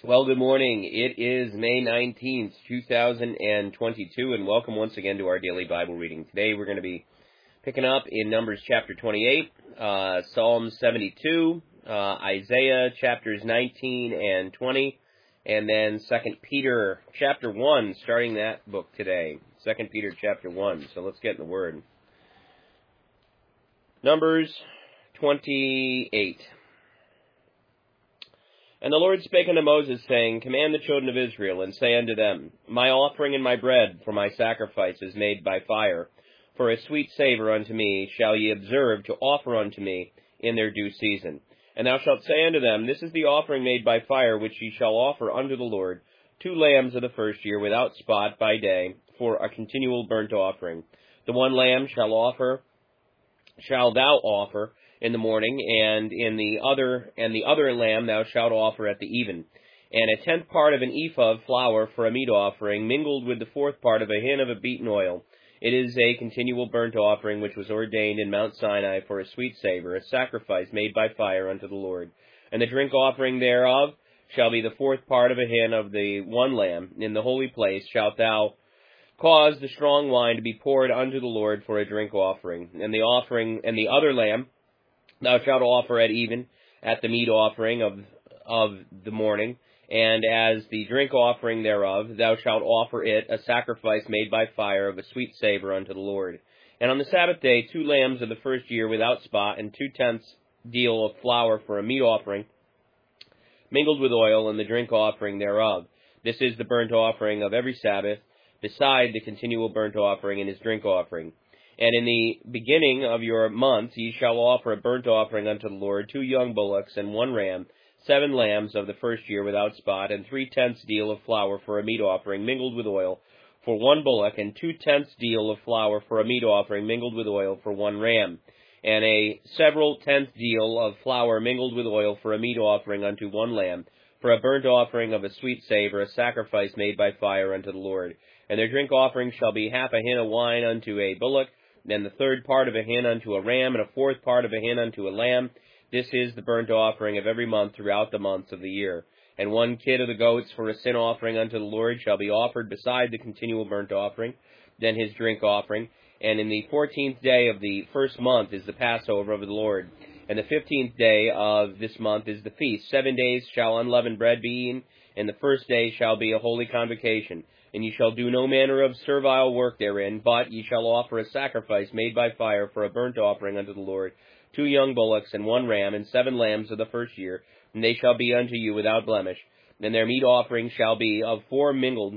Well, good morning. It is May 19th, 2022, and welcome once again to our daily Bible reading. Today we're going to be picking up in Numbers chapter 28, Psalm 72, Isaiah chapters 19 and 20, and then 2 Peter chapter 1, starting that book today. 2 Peter chapter 1. So let's get in the Word. Numbers 28. And the Lord spake unto Moses, saying, Command the children of Israel, and say unto them, My offering and my bread for my sacrifices made by fire, for a sweet savour unto me, shall ye observe to offer unto me in their due season. And thou shalt say unto them, This is the offering made by fire, which ye shall offer unto the Lord, 2 lambs of the first year, without spot by day, for a continual burnt offering. The one lamb shall thou offer in the morning, and the other lamb thou shalt offer at the even, and 1/10 part of an ephah of flour for a meat offering, mingled with the 4th part of a hin of a beaten oil. It is a continual burnt offering, which was ordained in Mount Sinai for a sweet savour, a sacrifice made by fire unto the Lord. And the drink offering thereof shall be the 4th part of a hin of the one lamb. In the holy place shalt thou cause the strong wine to be poured unto the Lord for a drink offering. And the other lamb thou shalt offer at even, at the meat offering of the morning, and as the drink offering thereof, thou shalt offer it a sacrifice made by fire of a sweet savour unto the Lord. And on the Sabbath day 2 lambs of the first year without spot, and 2/10 deal of flour for a meat offering, mingled with oil, and the drink offering thereof. This is the burnt offering of every Sabbath, beside the continual burnt offering and his drink offering. And in the beginning of your month ye shall offer a burnt offering unto the Lord, 2 young bullocks and 1 ram, 7 lambs of the first year without spot, and 3/10 deal of flour for a meat offering mingled with oil for 1 bullock, and 2/10 deal of flour for a meat offering mingled with oil for 1 ram, and a several 10th deal of flour mingled with oil for a meat offering unto 1 lamb, for a burnt offering of a sweet savour, a sacrifice made by fire unto the Lord. And their drink offering shall be 1/2 hin of wine unto a bullock, then the 3rd part of a hin unto a ram, and a 4th part of a hin unto a lamb. This is the burnt offering of every month throughout the months of the year. And 1 kid of the goats for a sin offering unto the Lord shall be offered beside the continual burnt offering, then his drink offering. And in the 14th day of the first month is the Passover of the Lord. And the 15th day of this month is the feast. 7 days shall unleavened bread be eaten, and the first day shall be a holy convocation. And ye shall do no manner of servile work therein, but ye shall offer a sacrifice made by fire for a burnt offering unto the Lord, 2 young bullocks and 1 ram, and 7 lambs of the first year, and they shall be unto you without blemish. And their meat offering shall be of flour mingled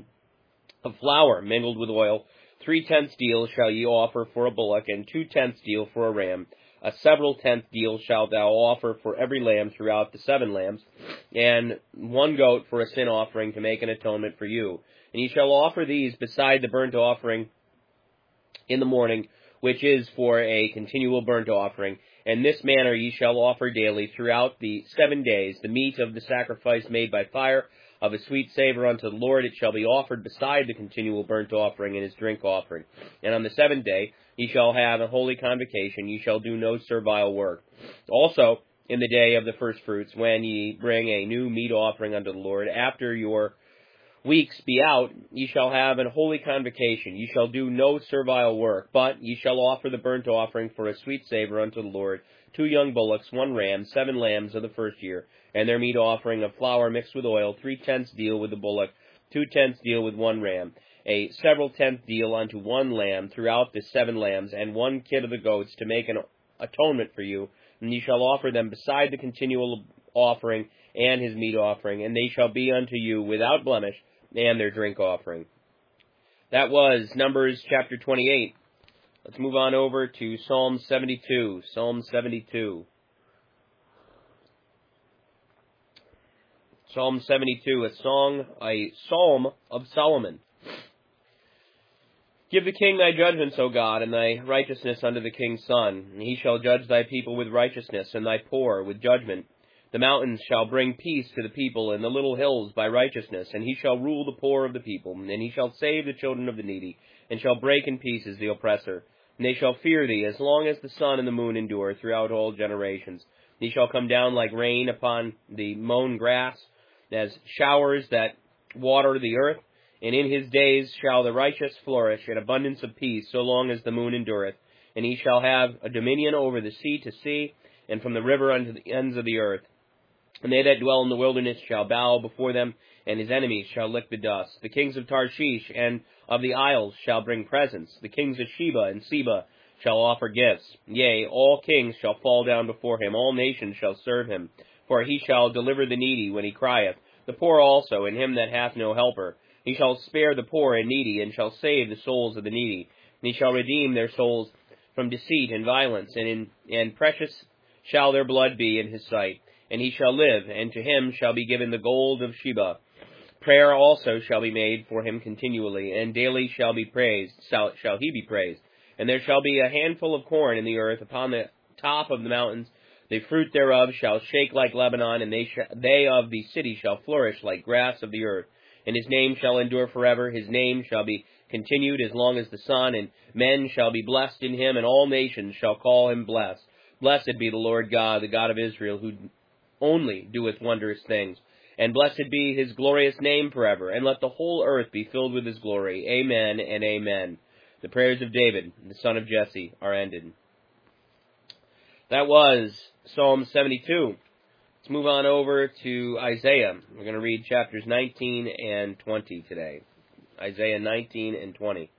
with oil. 3/10 deal shall ye offer for a bullock, and 2/10 deal for a ram. A several 10th deal shalt thou offer for every lamb throughout the 7 lambs, and 1 goat for a sin offering to make an atonement for you. And ye shall offer these beside the burnt offering in the morning, which is for a continual burnt offering. In this manner ye shall offer daily throughout the 7 days the meat of the sacrifice made by fire of a sweet savour unto the Lord. It shall be offered beside the continual burnt offering and his drink offering. And on the 7th day ye shall have a holy convocation. Ye shall do no servile work. Also in the day of the firstfruits, when ye bring a new meat offering unto the Lord, after your weeks be out, ye shall have an holy convocation. Ye shall do no servile work, but ye shall offer the burnt offering for a sweet savour unto the Lord, 2 young bullocks, 1 ram, 7 lambs of the first year, and their meat offering of flour mixed with oil, 3/10 deal with the bullock, 2/10 deal with 1 ram, a several 10th deal unto 1 lamb throughout the 7 lambs, and 1 kid of the goats to make an atonement for you. And ye shall offer them beside the continual offering and his meat offering, and they shall be unto you without blemish, and their drink offering. That was Numbers chapter 28. Let's move on over to Psalm 72. Psalm 72. Psalm 72, a psalm of Solomon. Give the king thy judgments, O God, and thy righteousness unto the king's son. And he shall judge thy people with righteousness, and thy poor with judgment. The mountains shall bring peace to the people, and the little hills by righteousness. And he shall rule the poor of the people, and he shall save the children of the needy, and shall break in pieces the oppressor. And they shall fear thee as long as the sun and the moon endure throughout all generations. He shall come down like rain upon the mown grass, as showers that water the earth. And in his days shall the righteous flourish in abundance of peace, so long as the moon endureth. And he shall have a dominion over the sea to sea, and from the river unto the ends of the earth. And they that dwell in the wilderness shall bow before them, and his enemies shall lick the dust. The kings of Tarshish and of the isles shall bring presents. The kings of Sheba and Seba shall offer gifts. Yea, all kings shall fall down before him, all nations shall serve him. For he shall deliver the needy when he crieth, the poor also, and him that hath no helper. He shall spare the poor and needy, and shall save the souls of the needy. And he shall redeem their souls from deceit and violence, and precious shall their blood be in his sight. And he shall live, and to him shall be given the gold of Sheba. Prayer also shall be made for him continually, and daily shall he be praised. And there shall be a handful of corn in the earth upon the top of the mountains. The fruit thereof shall shake like Lebanon, and they of the city shall flourish like grass of the earth. And his name shall endure forever. His name shall be continued as long as the sun, and men shall be blessed in him, and all nations shall call him blessed. Blessed be the Lord God, the God of Israel, who only doeth wondrous things. And blessed be his glorious name forever, and let the whole earth be filled with his glory. Amen and amen. The prayers of David, the son of Jesse, are ended. That was Psalm 72. Let's move on over to Isaiah. We're going to read chapters 19 and 20 today. Isaiah 19 and 20.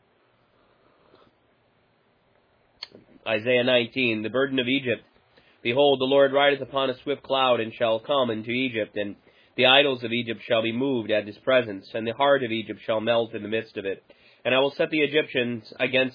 Isaiah 19, the burden of Egypt. Behold, the Lord rideth upon a swift cloud, and shall come into Egypt, and the idols of Egypt shall be moved at his presence, and the heart of Egypt shall melt in the midst of it. And I will set the Egyptians against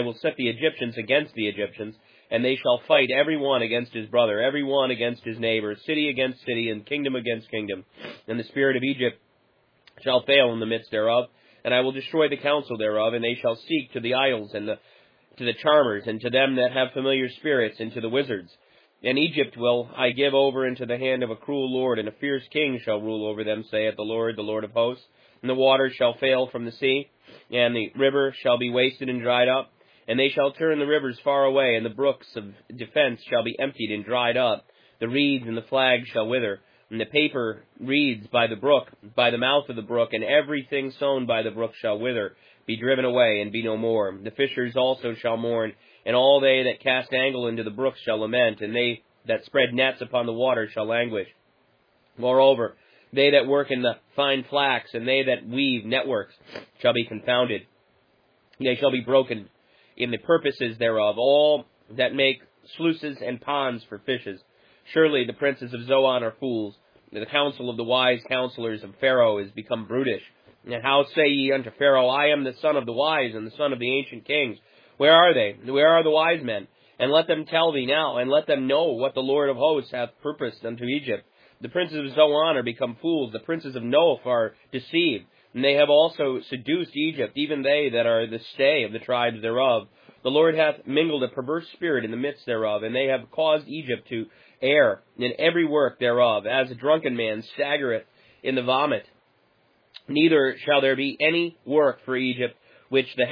the Egyptians, and they shall fight every one against his brother, every one against his neighbor, city against city, and kingdom against kingdom. And the spirit of Egypt shall fail in the midst thereof, and I will destroy the counsel thereof, and they shall seek to the idols, and to the charmers, and to them that have familiar spirits, and to the wizards. And Egypt will I give over into the hand of a cruel lord, and a fierce king shall rule over them, saith the Lord of hosts. And the waters shall fail from the sea, and the river shall be wasted and dried up. And they shall turn the rivers far away, and the brooks of defense shall be emptied and dried up. The reeds and the flags shall wither, and the paper reeds by the brook, by the mouth of the brook, and everything sown by the brook shall wither, be driven away, and be no more. The fishers also shall mourn, and all they that cast angle into the brooks shall lament, and they that spread nets upon the water shall languish. Moreover, they that work in the fine flax, and they that weave networks, shall be confounded. They shall be broken in the purposes thereof, all that make sluices and ponds for fishes. Surely the princes of Zoan are fools. The counsel of the wise counselors of Pharaoh is become brutish. And how say ye unto Pharaoh, I am the son of the wise, and the son of the ancient kings? Where are they? Where are the wise men? And let them tell thee now, and let them know what the Lord of hosts hath purposed unto Egypt. The princes of Zoan are become fools, the princes of Noph are deceived, and they have also seduced Egypt, even they that are the stay of the tribes thereof. The Lord hath mingled a perverse spirit in the midst thereof, and they have caused Egypt to err in every work thereof, as a drunken man staggereth in the vomit. Neither shall there be any work for Egypt which the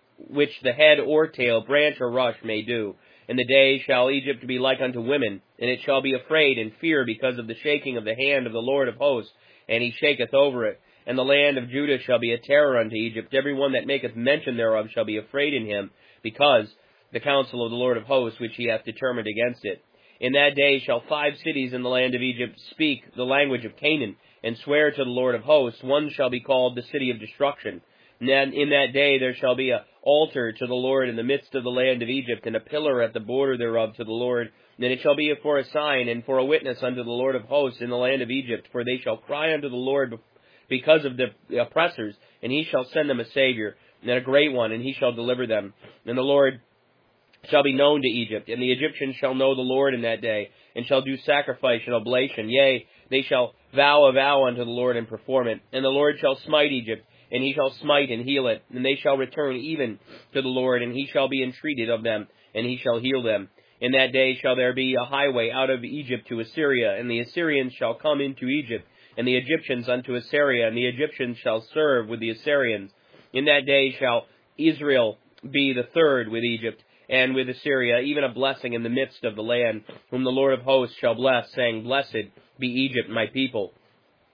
head or tail, branch or rush may do. In the day shall Egypt be like unto women, and it shall be afraid and fear because of the shaking of the hand of the Lord of hosts, and he shaketh over it. And the land of Judah shall be a terror unto Egypt. Every one that maketh mention thereof shall be afraid in him, because the counsel of the Lord of hosts which he hath determined against it. In that day shall 5 cities in the land of Egypt speak the language of Canaan, and swear to the Lord of hosts. One shall be called the city of destruction. And then in that day there shall be an altar to the Lord in the midst of the land of Egypt, and a pillar at the border thereof to the Lord. And it shall be for a sign and for a witness unto the Lord of hosts in the land of Egypt. For they shall cry unto the Lord because of the oppressors, and he shall send them a Savior, and a great one, and he shall deliver them. And the Lord shall be known to Egypt, and the Egyptians shall know the Lord in that day, and shall do sacrifice and oblation. Yea, they shall vow a vow unto the Lord and perform it. And the Lord shall smite Egypt, and he shall smite and heal it. And they shall return even to the Lord, and he shall be entreated of them, and he shall heal them. In that day shall there be a highway out of Egypt to Assyria, and the Assyrians shall come into Egypt, and the Egyptians unto Assyria, and the Egyptians shall serve with the Assyrians. In that day shall Israel be the third with Egypt, and with Assyria, even a blessing in the midst of the land, whom the Lord of hosts shall bless, saying, Blessed be Egypt, my people.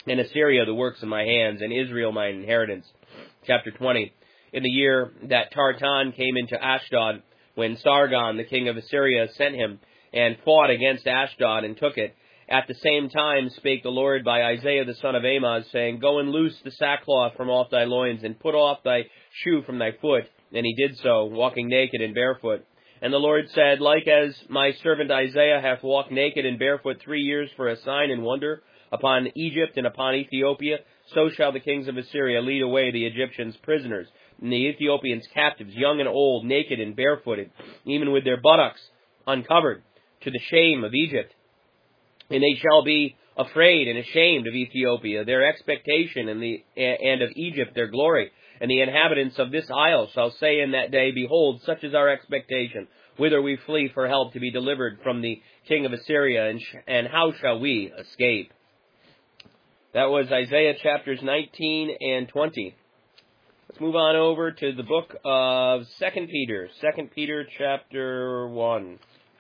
and Assyria the works of my hands, and Israel my inheritance. Chapter 20. In the year that Tartan came into Ashdod, when Sargon, the king of Assyria, sent him, and fought against Ashdod, and took it, at the same time spake the Lord by Isaiah the son of Amoz, saying, Go and loose the sackcloth from off thy loins, and put off thy shoe from thy foot. And he did so, walking naked and barefoot. And the Lord said, Like as my servant Isaiah hath walked naked and barefoot 3 years for a sign and wonder upon Egypt and upon Ethiopia, so shall the kings of Assyria lead away the Egyptians prisoners, and the Ethiopians captives, young and old, naked and barefooted, even with their buttocks uncovered, to the shame of Egypt. And they shall be afraid and ashamed of Ethiopia, their expectation, and of Egypt, their glory. And the inhabitants of this isle shall say in that day, Behold, such is our expectation, whither we flee for help to be delivered from the king of Assyria, and how shall we escape? That was Isaiah chapters 19 and 20. Let's move on over to the book of 2 Peter. 2 Peter chapter 1.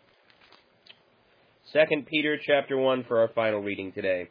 2 Peter chapter 1 for our final reading today.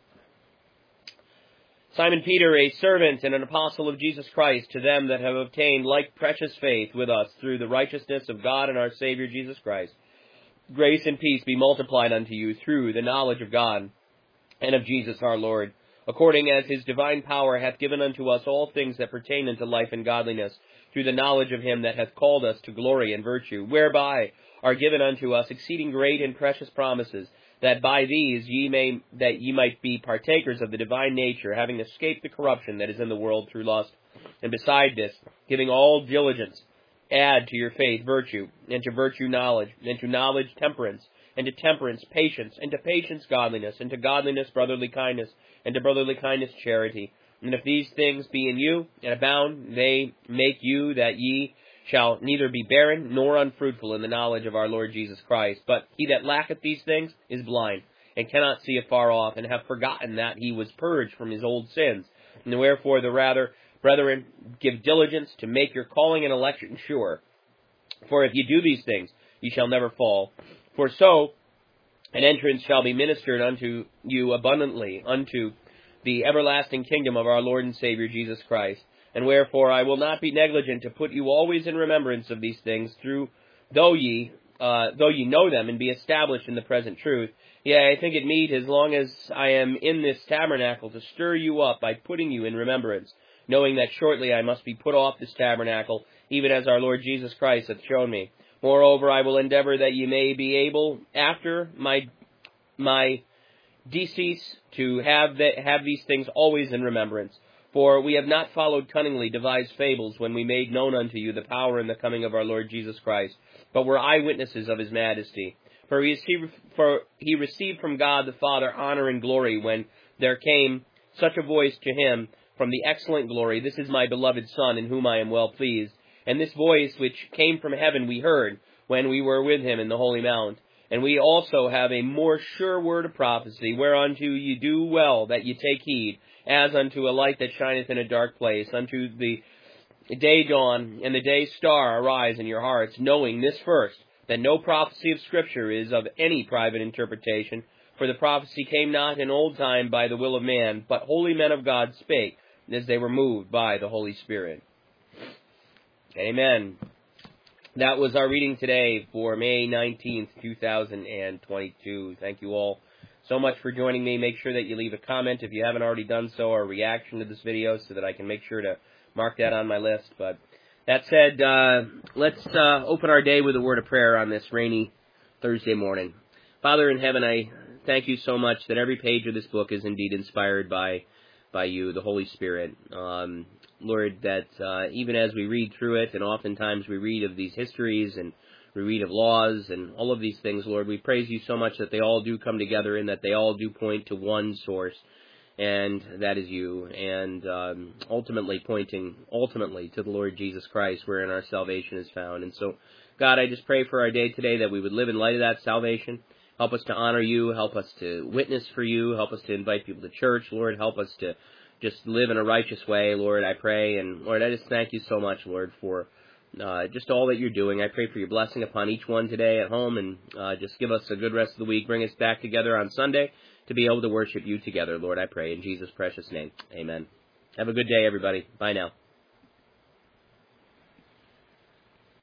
Simon Peter, a servant and an apostle of Jesus Christ, to them that have obtained like precious faith with us through the righteousness of God and our Savior Jesus Christ. Grace and peace be multiplied unto you through the knowledge of God and of Jesus our Lord, according as his divine power hath given unto us all things that pertain unto life and godliness, through the knowledge of him that hath called us to glory and virtue, whereby are given unto us exceeding great and precious promises, that by these ye might be partakers of the divine nature, having escaped the corruption that is in the world through lust. And beside this, giving all diligence, add to your faith virtue, and to virtue knowledge, and to knowledge temperance, and to temperance patience, and to patience godliness, and to godliness brotherly kindness, and to brotherly kindness charity. And if these things be in you, and abound, they make you that ye shall neither be barren nor unfruitful in the knowledge of our Lord Jesus Christ. But he that lacketh these things is blind, and cannot see afar off, and hath forgotten that he was purged from his old sins. And wherefore the rather, brethren, give diligence to make your calling and election sure. For if ye do these things, ye shall never fall. For so an entrance shall be ministered unto you abundantly unto the everlasting kingdom of our Lord and Savior Jesus Christ. And wherefore I will not be negligent to put you always in remembrance of these things, though ye know them and be established in the present truth. Yea, I think it meet, as long as I am in this tabernacle, to stir you up by putting you in remembrance, knowing that shortly I must be put off this tabernacle, even as our Lord Jesus Christ hath shown me. Moreover, I will endeavor that ye may be able, after my decease, to have these things always in remembrance. For we have not followed cunningly devised fables when we made known unto you the power and the coming of our Lord Jesus Christ, but were eyewitnesses of his majesty. For he received from God the Father honor and glory when there came such a voice to him from the excellent glory, This is my beloved Son, in whom I am well pleased. And this voice which came from heaven we heard when we were with him in the holy mount. And we also have a more sure word of prophecy, whereunto ye do well that ye take heed, as unto a light that shineth in a dark place, unto the day dawn and the day star arise in your hearts, knowing this first, that no prophecy of Scripture is of any private interpretation. For the prophecy came not in old time by the will of man, but holy men of God spake, as they were moved by the Holy Spirit. Amen. That was our reading today for May 19th, 2022. Thank you all so much for joining me. Make sure that you leave a comment if you haven't already done so, or a reaction to this video, so that I can make sure to mark that on my list. But that said, let's open our day with a word of prayer on this rainy Thursday morning. Father in heaven, I thank you so much that every page of this book is indeed inspired by you, the Holy Spirit. Lord, that even as we read through it, and oftentimes we read of these histories, and we read of laws, and all of these things, Lord, we praise you so much that they all do come together, and that they all do point to one source, and that is you, and ultimately pointing to the Lord Jesus Christ, wherein our salvation is found. And so, God, I just pray for our day today that we would live in light of that salvation. Help us to honor you, help us to witness for you, help us to invite people to church, Lord, help us to just live in a righteous way, Lord, I pray. And Lord, I just thank you so much, Lord, for just all that you're doing. I pray for your blessing upon each one today at home, and just give us a good rest of the week. Bring us back together on Sunday to be able to worship you together, Lord, I pray. In Jesus' precious name, amen. Have a good day, everybody. Bye now.